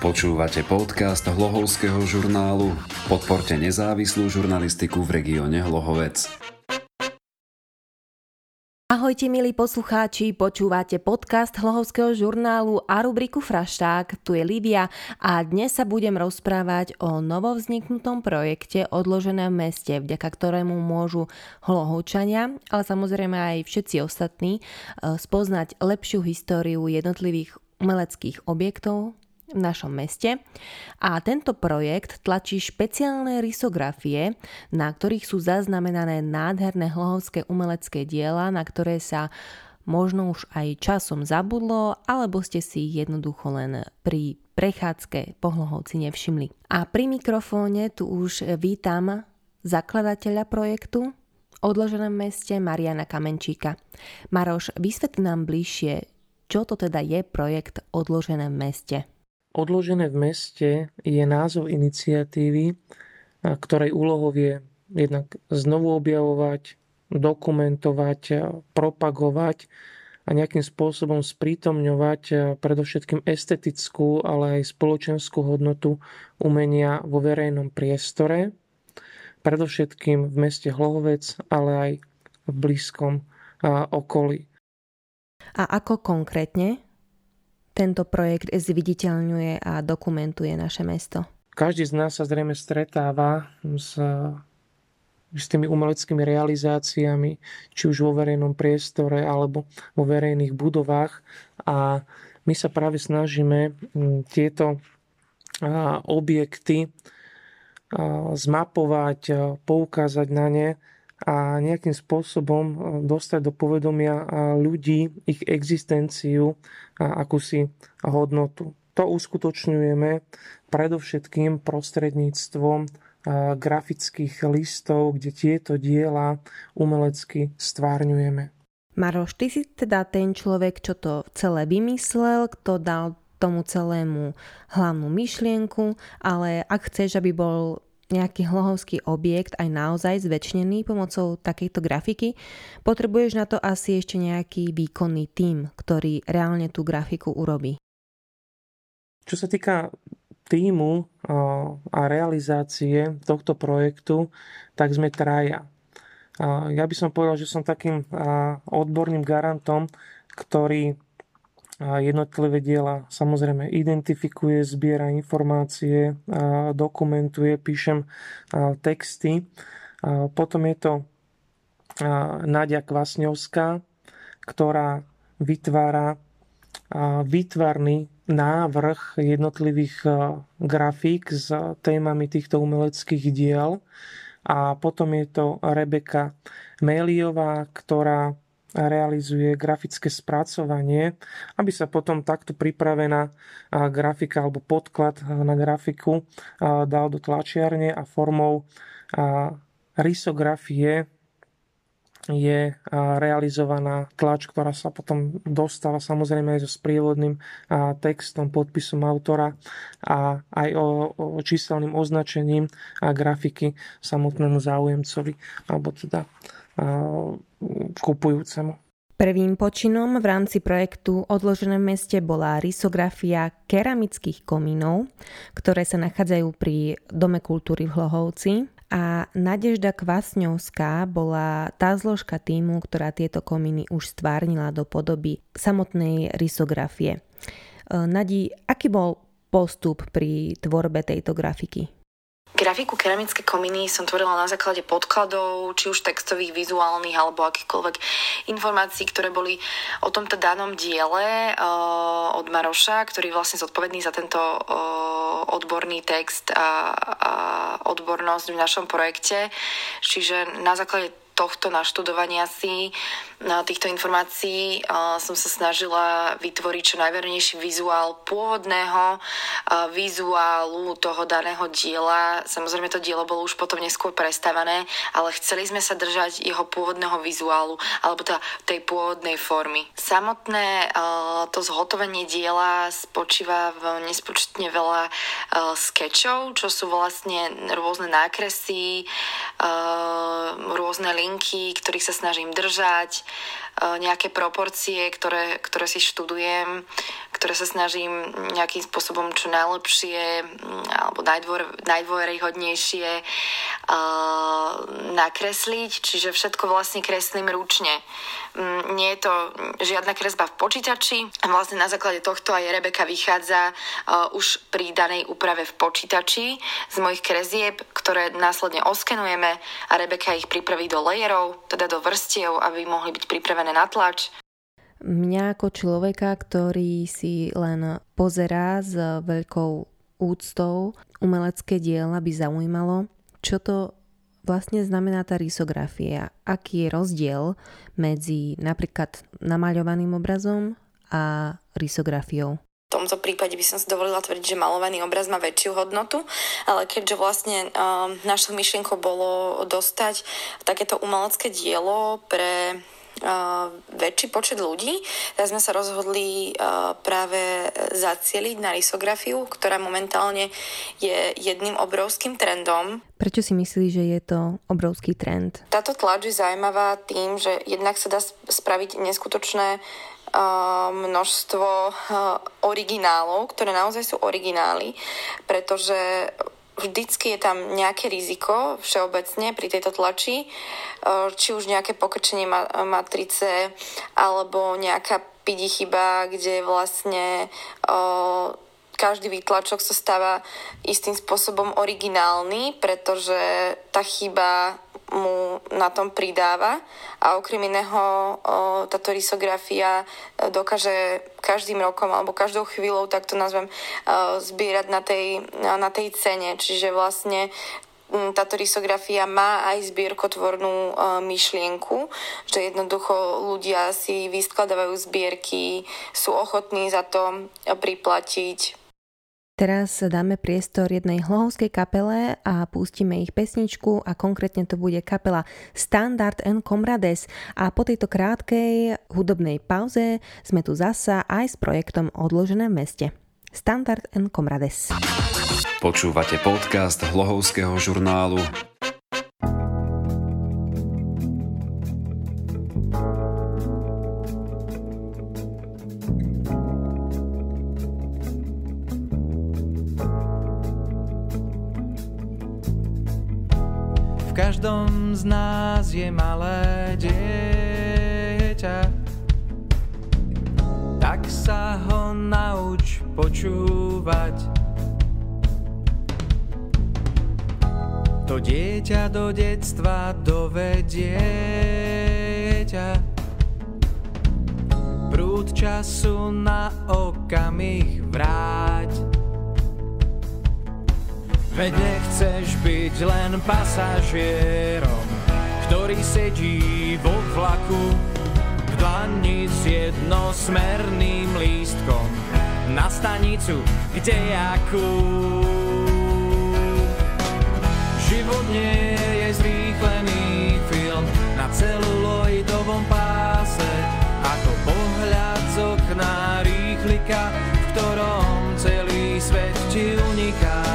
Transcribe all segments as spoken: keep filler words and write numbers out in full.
Počúvate podcast Hlohovského žurnálu. Podporte nezávislú žurnalistiku v regióne Hlohovec. Ahojte milí poslucháči, počúvate podcast Hlohovského žurnálu a rubriku Frašták. Tu je Livia a dnes sa budem rozprávať o novovzniknutom projekte Odložené v meste, vďaka ktorému môžu Hlohovčania, ale samozrejme aj všetci ostatní, spoznať lepšiu históriu jednotlivých umeleckých objektov v našom meste. A tento projekt tlačí špeciálne risografie, na ktorých sú zaznamenané nádherné hlohovské umelecké diela, na ktoré sa možno už aj časom zabudlo, alebo ste si ich jednoducho len pri prechádzke po Hlohovci nevšimli. A pri mikrofóne tu už vítam zakladateľa projektu Odložené v meste Mariana Kamenčíka. Maroš, vysvetli nám bližšie, čo to teda je projekt Odložené v meste. Odložené v meste je názov iniciatívy, ktorej úlohou je jednak znovu objavovať, dokumentovať, propagovať a nejakým spôsobom sprítomňovať predovšetkým estetickú, ale aj spoločenskú hodnotu umenia vo verejnom priestore, predovšetkým v meste Hlohovec, ale aj v blízkom okolí. A ako konkrétne tento projekt zviditeľňuje a dokumentuje naše mesto? Každý z nás sa zrejme stretáva s, s tými umeleckými realizáciami, či už vo verejnom priestore alebo vo verejných budovách. A my sa práve snažíme tieto objekty zmapovať, poukázať na ne a nejakým spôsobom dostať do povedomia ľudí ich existenciu a akúsi hodnotu. To uskutočňujeme predovšetkým prostredníctvom grafických listov, kde tieto diela umelecky stvárňujeme. Maroš, ty si teda ten človek, čo to celé vymyslel, kto dal tomu celému hlavnú myšlienku, ale ak chceš, aby bol nejaký hlohovský objekt aj naozaj zväčšnený pomocou takejto grafiky, potrebuješ na to asi ešte nejaký výkonný tím, ktorý reálne tú grafiku urobí. Čo sa týka tímu a realizácie tohto projektu, tak sme traja. Ja by som povedal, že som takým odborným garantom, ktorý jednotlivé diela samozrejme identifikuje, zbiera informácie, dokumentuje, píšem texty. Potom je to Náďa Kvasňovská, ktorá vytvára výtvarný návrh jednotlivých grafík s témami týchto umeleckých diel. A potom je to Rebeka Méliová, ktorá realizuje grafické spracovanie, aby sa potom takto pripravená grafika alebo podklad na grafiku dal do tlačiarne a formou risografie je realizovaná tlač, ktorá sa potom dostala samozrejme aj so sprievodným textom, podpisom autora a aj o, o číselným označením grafiky samotnému záujemcovi alebo teda kupujúcemu. Prvým počinom v rámci projektu Odložené v meste bola risografia keramických komínov, ktoré sa nachádzajú pri Dome kultúry v Hlohovci. A Nadežda Kvasňovská bola tá zložka tímu, ktorá tieto komíny už stvárnila do podoby samotnej risografie. Nadi, aký bol postup pri tvorbe tejto grafiky? Grafiku keramické komíny som tvorila na základe podkladov, či už textových, vizuálnych alebo akýchkoľvek informácií, ktoré boli o tomto danom diele uh, od Maroša, ktorý je vlastne zodpovedný za tento uh, odborný text a, a odbornosť v našom projekte. Čiže na základe tohto naštudovania si týchto informácií som sa snažila vytvoriť čo najvernejší vizuál pôvodného vizuálu toho daného diela. Samozrejme to dielo bolo už potom neskôr prestávané, ale chceli sme sa držať jeho pôvodného vizuálu alebo tá, tej pôvodnej formy. Samotné to zhotovenie diela spočíva v nespočetne veľa skečov, čo sú vlastne rôzne nákresy, rôzne linky, ktorých sa snažím držať, nejaké proporcie, ktoré, ktoré si študujem, ktoré sa snažím nejakým spôsobom čo najlepšie alebo najdôver, najdôveryhodnejšie uh, nakresliť, čiže všetko vlastne kreslím ručne. Um, nie je to žiadna kresba v počítači a vlastne na základe tohto aj Rebeka vychádza uh, už pri danej úprave v počítači z mojich kresieb, ktoré následne oskenujeme a Rebeka ich pripraví do layerov, teda do vrstiev, aby mohli byť pripravené na tlač. Mňa ako človeka, ktorý si len pozerá s veľkou úctou umelecké diela, by zaujímalo, čo to vlastne znamená tá risografia. Aký je rozdiel medzi napríklad namaľovaným obrazom a risografiou? V tomto prípade by som si dovolila tvrdiť, že malovaný obraz má väčšiu hodnotu, ale keďže vlastne um, našou myšlienkou bolo dostať takéto umelecké dielo pre Uh, väčší počet ľudí, tak sme sa rozhodli uh, práve zacieliť na risografiu, ktorá momentálne je jedným obrovským trendom. Prečo si myslíš, že je to obrovský trend? Táto tlač je zaujímavá tým, že jednak sa dá spraviť neskutočné uh, množstvo uh, originálov, ktoré naozaj sú originály, pretože vždycky je tam nejaké riziko všeobecne pri tejto tlači, či už nejaké pokrčenie matrice alebo nejaká pidi chyba, kde vlastne každý výtlačok sa stáva istým spôsobom originálny, pretože tá chyba mu na tom pridáva a okrem iného táto risografia dokáže každým rokom alebo každou chvíľou, tak to nazvem, zbierať na tej, na tej cene. Čiže vlastne táto risografia má aj zbierkotvornú myšlienku, že jednoducho ľudia si vyskladávajú zbierky, sú ochotní za to priplatiť. Teraz dáme priestor jednej hlohovskej kapele a pustíme ich pesničku a konkrétne to bude kapela Standard and Comrades a po tejto krátkej hudobnej pauze sme tu zasa aj s projektom Odložené v meste. Standard and Comrades. Počúvate podcast Hlohovského žurnálu. V každom z nás je malé dieťa, tak sa ho nauč počúvať. To dieťa do detstva dovedie ťa, prúd času na okamih vráť. Veď nechceš byť len pasažierom, ktorý sedí vo vlaku v dlani s jednosmerným lístkom na stanicu kdejakú. Život nie je zrýchlený film na celuloidovom páse, ako pohľad z okna rýchlika, v ktorom celý svet ti uniká.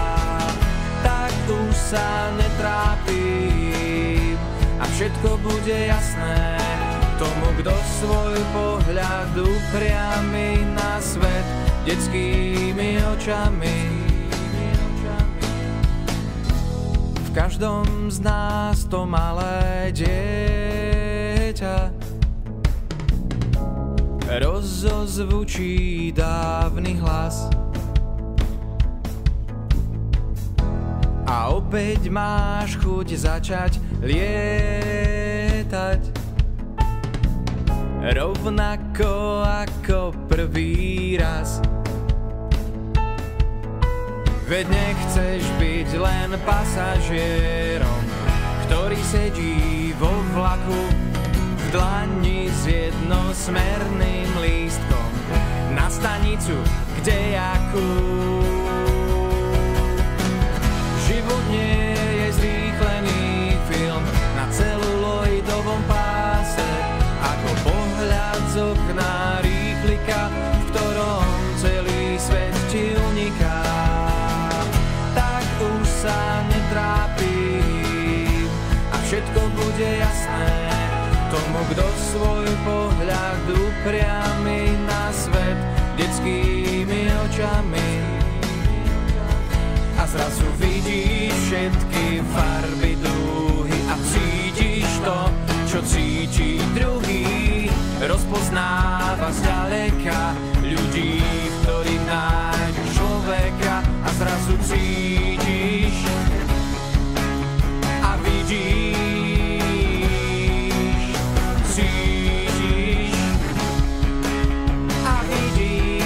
Už sa netrápim a všetko bude jasné tomu, kto svoj pohľad upriami na svet detskými očami. V každom z nás to malé dieťa rozozvučí dávny hlas. A opäť máš chuť začať lietať, rovnako ako prvý raz. Veď nechceš byť len pasažierom, ktorý sedí vo vlaku v dlani s jednosmerným lístkom na stanicu kdejakú. Život nie je zrýchlený film na celuloidovom páse, ako pohľad z okna rýchlika, v ktorom celý svet ti uniká. Tak už sa netrápim a všetko bude jasné tomu, kto svoj pohľad upriami na svet detskými očami. A zrazu vidíš všetky farby, druhy a cítiš to, čo cíti druhý. Rozpoznáva zďaleka ľudí, v ktorých nájdeš človeka a zrazu cítiš a vidíš, cítiš a vidíš.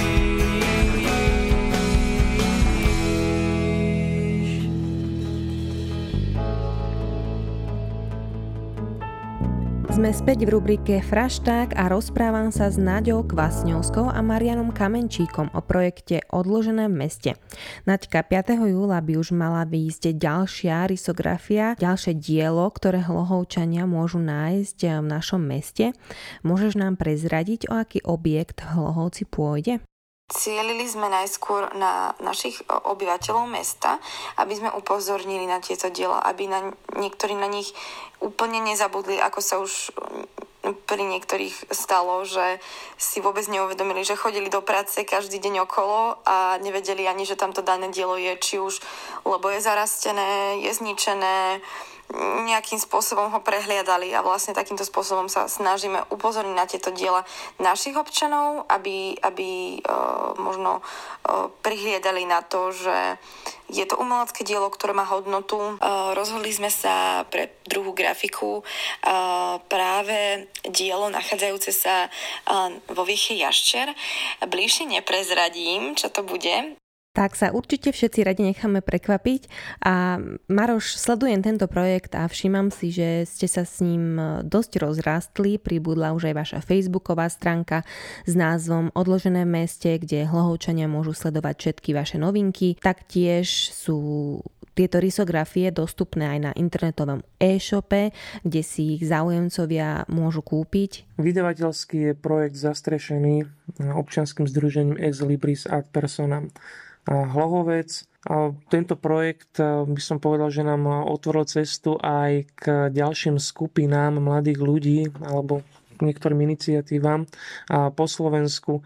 Sme späť v rubrike Frašták a rozprávam sa s Naďou Kvasňovskou a Marianom Kamenčíkom o projekte Odložené v meste. Naďka, piateho júla by už mala výjsť ďalšia risografia, ďalšie dielo, ktoré Hlohovčania môžu nájsť v našom meste. Môžeš nám prezradiť, o aký objekt v Hlohovci pôjde? Cielili sme najskôr na našich obyvateľov mesta, aby sme upozornili na tieto diela, aby na, niektorí na nich úplne nezabudli, ako sa už pri niektorých stalo, že si vôbec neuvedomili, že chodili do práce každý deň okolo a nevedeli ani, že tamto dané dielo je, či už lebo je zarastené, je zničené, nejakým spôsobom ho prehliadali a vlastne takýmto spôsobom sa snažíme upozorniť na tieto diela našich občanov, aby, aby uh, možno uh, prihliadali na to, že je to umelecké dielo, ktoré má hodnotu. Uh, rozhodli sme sa pre druhú grafiku uh, práve dielo nachádzajúce sa uh, vo Vieche Jaščer. Bližšie neprezradím, čo to bude. Tak sa určite všetci radi necháme prekvapiť a Maroš, sledujem tento projekt a všímam si, že ste sa s ním dosť rozrastli, pribudla už aj vaša facebooková stránka s názvom Odložené v meste, kde Hlohovčania môžu sledovať všetky vaše novinky. Taktiež sú tieto risografie dostupné aj na internetovom e-shope, kde si ich záujemcovia môžu kúpiť. Vydavateľský je projekt zastrešený občianskym združením Ex Libris Ad Personam Hlohovec. A tento projekt by som povedal, že nám otvoril cestu aj k ďalším skupinám mladých ľudí alebo niektorým iniciatívam po Slovensku.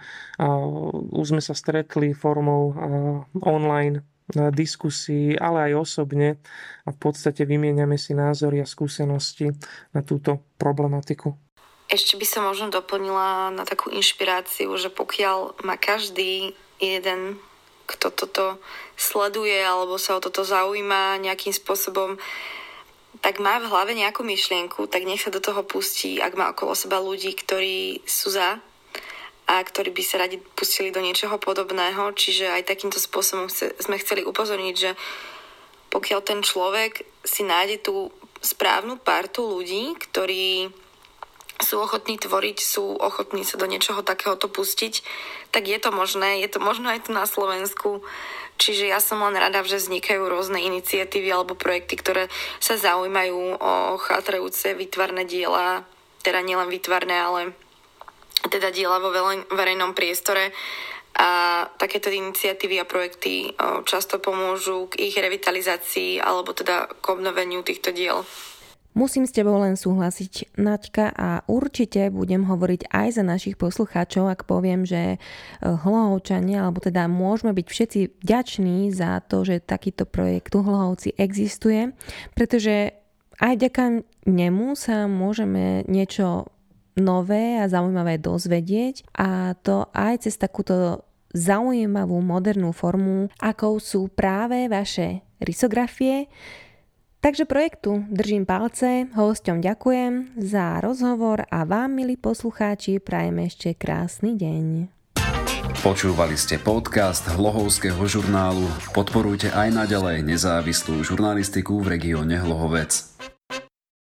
Už sme sa stretli formou online diskusí, ale aj osobne a v podstate vymieňame si názory a skúsenosti na túto problematiku. Ešte by som možno doplnila na takú inšpiráciu, že pokiaľ má každý jeden, kto toto sleduje alebo sa o toto zaujíma nejakým spôsobom, tak má v hlave nejakú myšlienku, tak nech sa do toho pustí, ak má okolo seba ľudí, ktorí sú za a ktorí by sa radi pustili do niečoho podobného. Čiže aj takýmto spôsobom chce, sme chceli upozorniť, že pokiaľ ten človek si nájde tú správnu partu ľudí, ktorí sú ochotní tvoriť, sú ochotní sa do niečoho takéhoto pustiť, tak je to možné, je to možno aj tu na Slovensku. Čiže ja som len rada, že vznikajú rôzne iniciatívy alebo projekty, ktoré sa zaujímajú o chátrajúce výtvarné diela, teda nielen výtvarné, ale teda diela vo verejnom priestore. A takéto iniciatívy a projekty často pomôžu k ich revitalizácii alebo teda k obnoveniu týchto diel. Musím s tebou len súhlasiť, Naďka, a určite budem hovoriť aj za našich poslucháčov, ak poviem, že Hlohovčania, alebo teda môžeme byť všetci vďační za to, že takýto projekt u Hlohovci existuje, pretože aj vďaka nemu sa môžeme niečo nové a zaujímavé dozvedieť, a to aj cez takúto zaujímavú modernú formu, akou sú práve vaše risografie. Takže projektu držím palce, hosťom ďakujem za rozhovor a vám, milí poslucháči, prajem ešte krásny deň. Počúvali ste podcast Hlohovského žurnálu. Podporujte aj naďalej nezávislú žurnalistiku v regióne Hlohovec.